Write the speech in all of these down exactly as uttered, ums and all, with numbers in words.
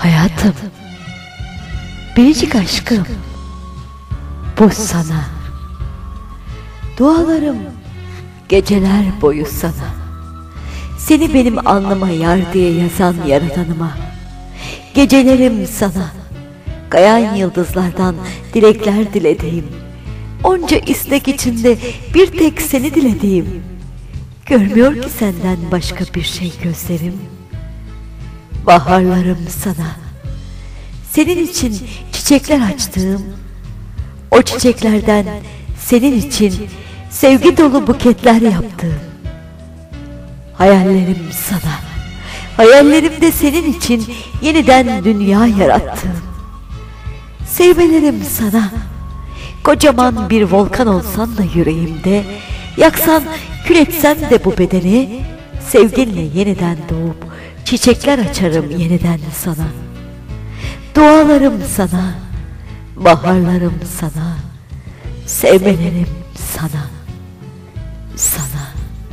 Hayatım, biricik aşkım, bu sana. Dualarım geceler boyu sana. Seni benim alnıma yar diye yazan yaradanıma. Gecelerim sana. Kayan yıldızlardan dilekler dilediğim. Onca istek içinde bir tek seni dilediğim. Görmüyor ki senden başka bir şey gözlerim. Baharlarım sana. Senin için çiçekler açtığım, o çiçeklerden senin için sevgi dolu buketler yaptığım. Hayallerim sana. Hayallerimde senin için yeniden dünya yarattığım. Sevmelerim sana. Kocaman bir volkan olsan da yüreğimde, yaksan kül etsen de bu bedeni, sevginle yeniden doğup çiçekler açarım yeniden sana. Dualarım sana, baharlarım sana, sevmelerim sana, sana.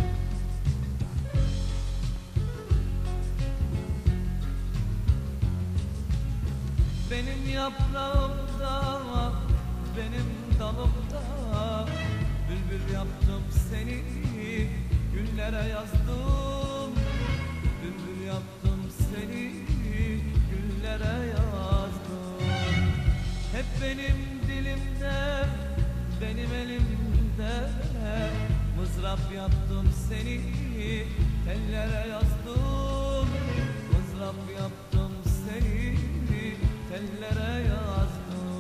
Benim yaprağımda, benim dalımda, bülbül yaptım seni, güllere yazdım. Bülbül yaptım seni, güllere yazdım. Hep benim dilimde, benim elimde, mızrap yaptım seni, tellere yazdım. Mızrap yaptım seni, tellere yazdım.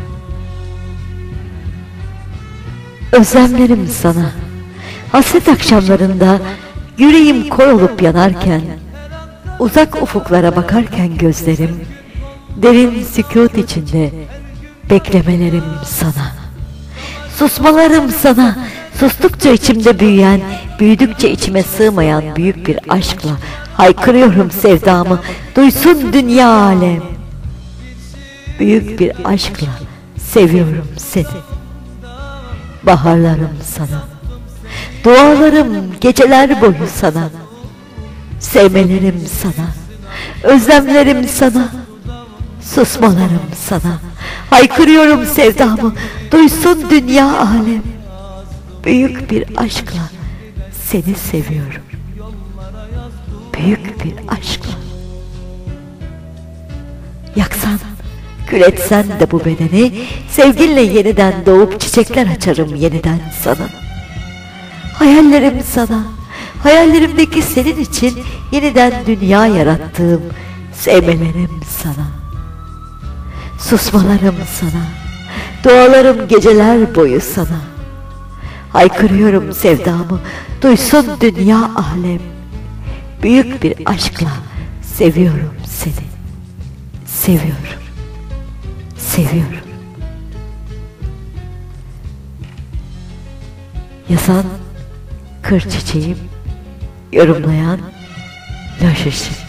Özlemlerim sana. Hasret akşamlarında yüreğim kor olup yanarken, uzak ufuklara bakarken gözlerim, derin sükût içinde beklemelerim sana. Susmalarım sana. Sustukça içimde büyüyen, büyüdükçe içime sığmayan büyük bir aşkla haykırıyorum sevdamı, duysun dünya alem. Büyük bir aşkla seviyorum seni. Baharlarım sana. Dualarım geceler boyu sana. Sevmelerim sana. Özlemlerim sana. Susmalarım sana. Haykırıyorum sevdamı, duysun dünya alem. Büyük bir aşkla seni seviyorum. Büyük bir aşkla. Yaksan, kül etsen de bu bedeni, sevginle yeniden doğup çiçekler açarım yeniden sana. Hayallerim sana. Hayallerimdeki senin için yeniden dünya yarattığım sevmelerim sana. Susmalarım sana. Dualarım geceler boyu sana. Haykırıyorum sevdamı, duysun dünya alem. Büyük bir aşkla seviyorum seni. Seviyorum. Seviyorum. Yazan Kır Çiçeğim, yorumlayan Loş Işık.